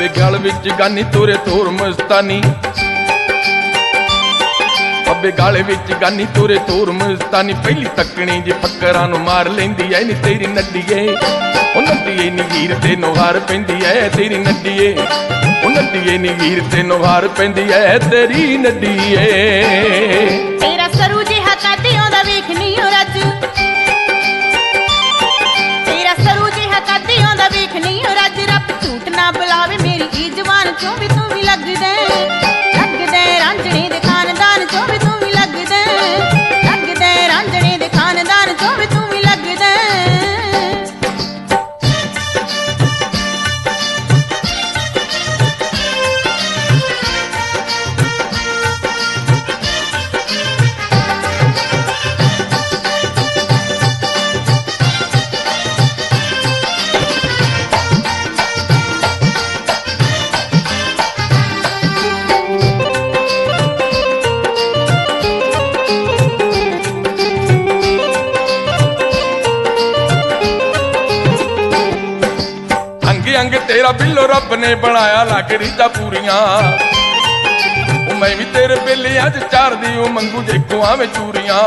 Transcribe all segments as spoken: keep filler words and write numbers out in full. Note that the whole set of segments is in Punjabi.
ਅੱਬੇ ਗਲ ਵਿੱਚ ਗਾਨੀ ਤੋਰੇ ਤੋਰ ਮਸਤਾਨੀ, ਅੱਬੇ ਗਾਲੇ ਵਿੱਚ ਗਾਨੀ ਤੋਰੇ ਤੋਰ ਮਸਤਾਨੀ। ਪਹਿਲੀ ਤੱਕਣੀ ਜੇ ਫੱਕਰਾਂ ਨੂੰ ਮਾਰ ਲੈਂਦੀ ਐ ਨੀ ਤੇਰੀ ਨੱਡੀਏ, ਉਹ ਨੱਡੀਏ ਨੀ ਹੀਰ ਤੇ ਨੁਹਾਰ ਪੈਂਦੀ ਐ ਤੇਰੀ ਨੱਡੀਏ, ਉਹ ਨੱਡੀਏ ਨੀ ਹੀਰ ਤੇ ਨੁਹਾਰ ਪੈਂਦੀ ਐ ਤੇਰੀ ਨੱਡੀਏ। ਤੇਰਾ ਸਰੂ ਜਿਹਾ ਕੱਦ ਆਉਂਦਾ ਵੇਖਨੀ ਓ ਰੱਜ, ਤੇਰਾ ਸਰੂ ਜਿਹਾ ਕੱਦ ਆਉਂਦਾ ਵੇਖਨੀ ਓ ਰੱਜ। ਰੱਬ ਝੂਠ ਨਾ ਬੁਲਾਵੇ ਮੇਰੀ ਈ ਜਵਾਨ ਚੋਂ ਵੀ ਤੂੰ ਵੀ ਲੱਗਦਾ, ਲੱਗਦਾ ਰਾਂਝਣੇ ਦੇ ਖਾਨਦਾਨ ਚੋਂ ਵੀ ਤੂੰ ਵੀ ਲੱਗਦਾ, ਲੱਗਦਾ ਰਾਂਝਣੇ ਦੇ ਖਾਨਦਾਨ ਚੋਂ ਵੀ ਤੂੰ ਵੀ ਲੱਗਦਾ। ਅੰਗ ਤੇਰਾ ਬਿੱਲੋ ਰੱਬ ਨੇ ਬਣਾਇਆ ਲੱਗ ਰੀਝਾਂ ਪੂਰੀਆਂ, ਉਹ ਮੈਂ ਵੀ ਤੇਰੇ ਬਿੱਲਿਆਂ ਚ ਚਾਰਦੀ ਉਹ ਮੰਗੂ ਜੇ ਖੁਆਵੇਂ ਚੂਰੀਆਂ।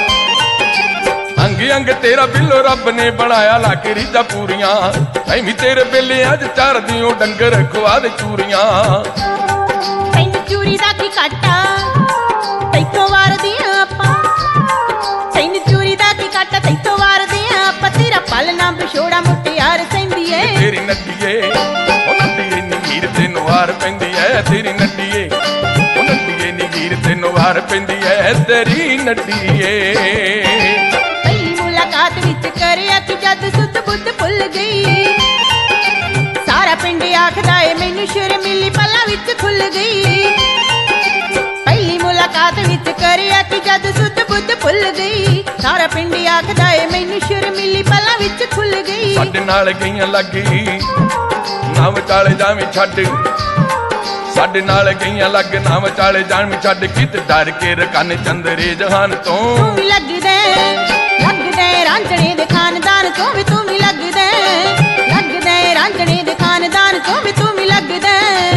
ਅੰਗ ਅੰਗ ਤੇਰਾ ਬਿੱਲੋ ਰੱਬ ਨੇ ਬਣਾਇਆ ਲੱਗ ਰੀਝਾਂ ਪੂਰੀਆਂ, ਮੈਂ ਵੀ ਤੇਰੇ ਬਿੱਲਿਆਂ ਚ ਚਾਰਦੀ ਉਹ ਡੰਗਰ ਖੁਆ ਦੇ ਚੂਰੀਆਂ। ਤੈਨੂੰ ਚੂਰੀ ਦਾ ਕੀ ਘਾਟਾ ਤੈਥੋਂ ਵਾਰਦੀਆਂ ਆਪਾਂ, ਤੈਨੂੰ ਚੂਰੀ ਦਾ ਕੀ ਘਾਟਾ ਤੈਥੋਂ ਵਾਰਦੀਆਂ ਆਪਾਂ। ਤੇਰਾ ਪਲ ਨਾ ਵਿਛੋੜਾ ਮੁਟਿਆਰ ਸਹਿੰਦੀ ਏ ਤੇਰੀ ਨੱਡੀਏ, ਉਹ ਨੱਡੀਏ ਨੀ ਹੀਰ ਤੇ ਨੁਹਾਰ ਪੈਂਦੀ ਐ ਤੇਰੀ ਨੱਡੀਏ, ਉਹ ਨੱਡੀਏ ਨੀ ਹੀਰ ਤੇ ਨੁਹਾਰ ਪੈਂਦੀ ਐ ਤੇਰੀ ਨੱਡੀਏ। ਪਹਿਲੀ ਮੁਲਾਕਾਤ ਵਿੱਚ ਕਰਿਆ ਕਿ ਜਦ ਸੁੱਧ ਬੁੱਧ ਭੁੱਲ ਗਈ, ਸਾਰਾ ਪਿੰਡ ਆਖਦਾ ਏ ਮੈਨੂੰ ਸ਼ਰਮੀਲੀ ਪਲਾਂ ਵਿੱਚ ਖੁੱਲ ਗਈ। ਪਹਿਲੀ ਮੁਲਾਕਾਤ ਵਿੱਚ ਕਰਿਆ ਕਿ ਜਦ ਸੁੱਧ ਬੁੱਧ ਭੁੱਲ ਗਈ, ਸਾਰਾ ਪਿੰਡ ਆਖਦਾ ਏ ਮੈਨੂੰ ਸ਼ਰਮੀਲੀ ਪਲਾਂ ਵਿੱਚ ਖੁੱਲ ਗਈ। ਸਾਡੇ ਨਾਲ ਗਈਆਂ ਲੱਗੀ ਨਾ ਵਿਚਾਲੇ ਜਾਵੇਂ ਛੱਡ, ਸਾਡੇ ਨਾਲ ਗਈਆਂ ਲੱਗ ਨਾ ਵਿਚਾਲੇ ਜਾਵੇਂ ਛੱਡ। ਕਿਤੇ ਡਰ ਕੇ ਰਕਨ ਚੰਦਰੇ ਜਹਾਨ ਤੋਂ ਤੂੰ ਵੀ ਲੱਗਦਾ, ਲੱਗਦਾ ਰਾਂਝਣੇ ਦੇ ਖਾਨਦਾਨ ਚੋਂ ਵੀ ਤੂੰ ਵੀ ਲੱਗਦਾ, ਲੱਗਦਾ ਰਾਂਝਣੇ ਦੇ ਖਾਨਦਾਨ ਚੋਂ ਵੀ ਤੂੰ ਵੀ ਲੱਗਦਾ।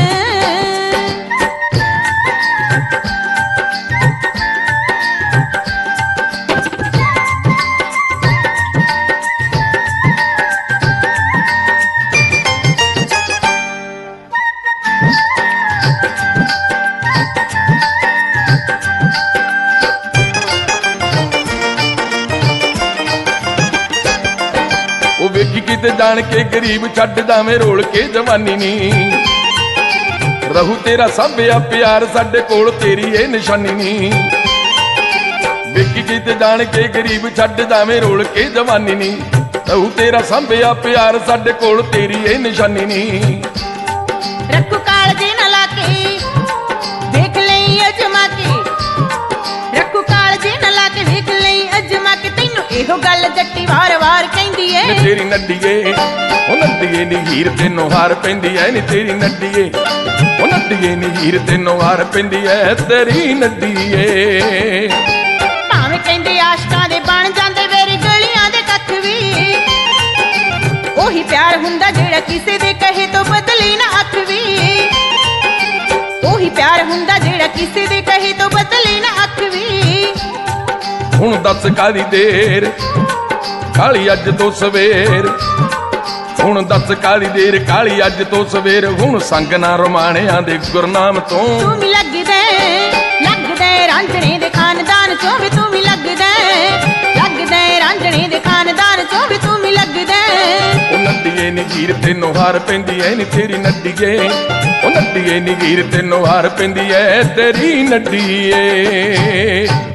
ਉਹ ਵੇਖੀ ਕਿਤੇ ਜਾਣ ਕੇ ਗਰੀਬ ਛੱਡ ਜਾਵੇਂ ਰੋਲ ਕੇ ਜਵਾਨੀ ਨੀ, ਰਹੂ ਤੇਰਾ ਸਾਂਭਿਆ ਪਿਆਰ ਸਾਡੇ ਕੋਲ ਤੇਰੀ ਇਹ ਨਿਸ਼ਾਨੀ ਨੀ। ਵੇਖੀ ਕਿਤੇ ਜਾਣ ਕੇ ਗਰੀਬ ਛੱਡ ਜਾਵੇਂ ਰੋਲ ਕੇ ਜਵਾਨੀ ਨੀ, ਰਹੂ ਤੇਰਾ ਸਾਂਭਿਆ ਪਿਆਰ ਸਾਡੇ ਕੋਲ ਤੇਰੀ ਇਹ ਨਿਸ਼ਾਨੀ ਨੀ। ਰੱਖੂ ਕਾਲਜੇ ਨਾ ਲਾ ਕੇ ਵੇਖ ਲਈ ਅਜਮਾ ਕੇ, ਰੱਖੂ ਕਾਲਜੇ ਨਾ ਲਾ ਕੇ ਵੇਖ ਲਈ ਅਜਮਾ ਕੇ। ਤੈਨੂੰ ਇਹੋ ਗੱਲ ਜੱਟੀ ਵਾਰ ਵਾਰ ਕਹਿੰਦੀ ਏ ਤੇਰੀ ਨੱਡੀਏ, ਉਹ ਨੱਡੀਏ ਨੀ ਹੀਰ ਤੇ ਨੁਹਾਰ ਪੈਂਦੀ ਐ ਨੀ ਤੇਰੀ ਨੱਡੀਏ, ਉਹ ਨੱਡੀਏ ਨੀ ਹੀਰ ਤੇ ਨੁਹਾਰ ਪੈਂਦੀ ਐ ਤੇਰੀ ਨੱਡੀਏ। ਭਾਵੇਂ ਕਹਿੰਦੇ ਆਸ਼ਕਾਂ ਦੇ ਬਣ ਜਾਂਦੇ ਵੇਰੀ ਗਲੀਆਂ ਦੇ ਕੱਖ ਵੀ, ਉਹੀ ਪਿਆਰ ਹੁੰਦਾ ਜਿਹੜਾ ਕਿਸੇ ਦੇ ਕਹੇ ਤੋਂ ਬਦਲੀ ਨਾ ਅੱਖ ਵੀ, ਉਹੀ ਪਿਆਰ ਹੁੰਦਾ ਜਿਹੜਾ ਕਿਸੇ ਦੇ ਕਹੇ ਤੋਂ ਬਦਲੀ ਨਾ ਅੱਖ ਵੀ। ਹੁਣ ਦੱਸ ਕਾਹਦੀ ਦੇਰ ਕਾਲੀ ਅੱਜ ਤੋਂ ਸਵੇਰ, ਹੁਣ ਦੱਸ ਕਾਲੀ ਦੇਰ ਕਾਲੀ ਅੱਜ ਤੋਂ ਸਵੇਰ। ਹੁਣ ਸੰਗ ਨਾ ਰਮਾਣਿਆਂ ਦੇ ਗੁਰਨਾਮ ਤੋਂ ਤੂੰ ਵੀ ਲੱਗਦਾ, ਲੱਗਦਾ ਰਾਂਝਣੇ ਦੇ ਖਾਨਦਾਨ ਚੋਂ ਵੀ ਤੂੰ ਵੀ ਲੱਗਦਾ, ਲੱਗਦਾ ਰਾਂਝਣੇ ਦੇ ਖਾਨਦਾਨ ਚੋਂ ਵੀ ਤੂੰ ਵੀ ਲੱਗਦਾ। ਉਹ ਨੱਡੀਏ ਨੀ ਹੀਰ ਤੇ ਨੁਹਾਰ ਪੈਂਦੀ ਐ ਨੀ ਤੇਰੀ ਨੱਡੀਏ, ਉਹ ਨੱਡੀਏ ਨੀ ਹੀਰ ਤੇ ਨੁਹਾਰ ਪੈਂਦੀ ਐ ਤੇਰੀ ਨੱਡੀਏ।